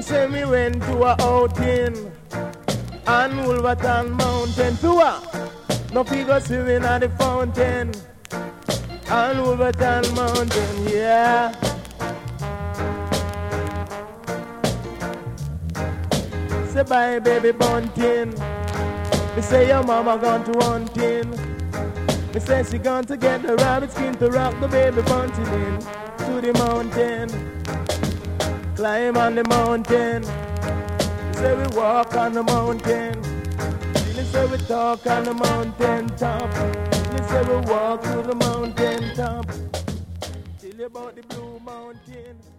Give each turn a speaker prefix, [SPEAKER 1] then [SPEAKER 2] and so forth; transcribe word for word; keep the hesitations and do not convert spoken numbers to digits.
[SPEAKER 1] say we went to a outing on Wolverton Mountain. To a no figure swimming at the fountain on Wolverton Mountain, yeah. Say bye baby bunting. Me say your mama gone to hunting. Me say she gone to get the rabbit skin to rock the baby bunting in to the mountain. Climb on the mountain. Me say we walk on the mountain. Me say we talk on the mountain top. Me say we walk to the mountain top. Tell you about the blue mountain.